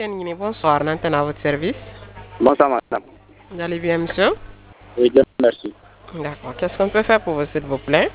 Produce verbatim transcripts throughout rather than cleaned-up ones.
Bonsoir, Nantan à votre service. Bonsoir, madame. Vous allez bien, monsieur? Oui, bien, merci. D'accord. Qu'est-ce qu'on peut faire pour vous, s'il vous plaît?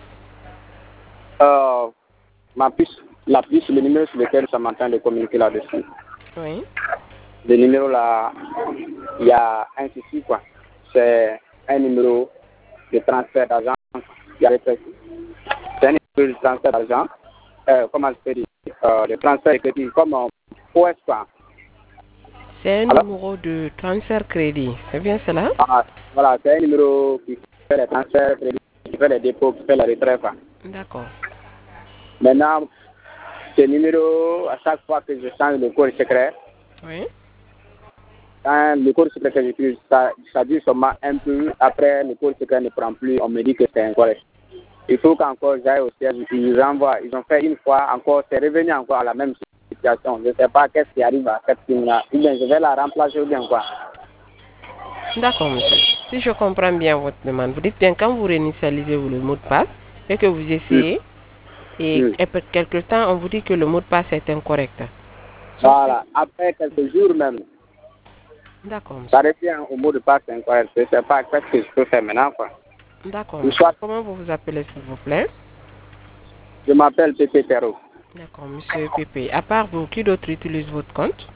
Euh, ma puce, la puce, le numéro sur lequel ça m'entend de communiquer là-dessus. Oui. Le numéro là, il y a un souci, quoi. C'est un numéro de transfert d'argent. Il y a des trucs. C'est un numéro de transfert d'argent. Euh, comment je peux dire euh, Le transfert de crédit, comme euh, O S, quoi. C'est un Alors, numéro de transfert crédit. C'est bien cela? ah, voilà, c'est un numéro qui fait les transferts, qui fait les dépôts, qui fait la retraite, quoi. D'accord. Maintenant, ce numéro, à chaque fois que je change le code secret, Oui. quand le code secret que j'utilise, ça, ça dure seulement un peu. Après, le code secret ne prend plus. On me dit que c'est incorrect. Il faut qu'encore j'aille au siège. Ils renvoient. Ils ont fait une fois encore. C'est revenu encore à la même situation. Je ne sais pas qu'est-ce qui arrive à cette ligne-là. Ou bien je vais la remplacer ou bien quoi. D'accord, monsieur. Si je comprends bien votre demande, vous dites bien quand vous réinitialisez le mot de passe et que vous Mm. essayez, et Mm. après quelque temps, on vous dit que le mot de passe est incorrect. Voilà. Après quelques jours même, D'accord, monsieur. ça revient au mot de passe incorrect. Je ne sais pas qu'est-ce que je peux faire maintenant, quoi. D'accord, Ou monsieur. soit, Comment vous vous appelez, s'il vous plaît? je m'appelle Pépé Perro. D'accord, monsieur Pépé. À part vous, qui d'autre utilise votre compte?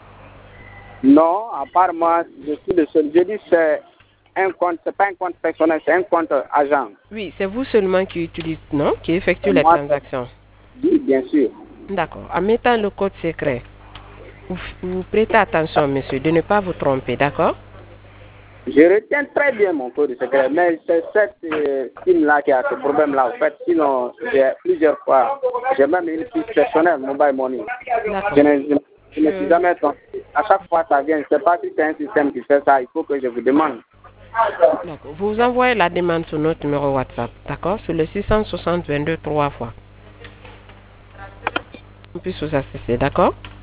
Non, à part moi, je suis le seul. Je dis c'est un compte, c'est pas un compte personnel, c'est un compte agent. Oui, c'est vous seulement qui utilise, non? Qui effectue Et les moi, transactions. oui, bien sûr. D'accord. En mettant le code secret, vous, vous prêtez attention, monsieur, de ne pas vous tromper, d'accord? Je retiens très bien mon code secret, mais c'est cette euh, team-là qui a ce problème-là. En fait, sinon, j'ai plusieurs fois, j'ai même une fiche personnelle, mobile money. D'accord. Je ne, je, je ne suis Je- jamais trompé. À chaque fois, ça vient. Je ne sais pas si c'est un système qui fait ça. Il faut que je vous demande. D'accord. Vous envoyez la demande sur notre numéro WhatsApp, d'accord? Sur le six cent soixante vingt-deux trois fois. On puisse vous assister, d'accord?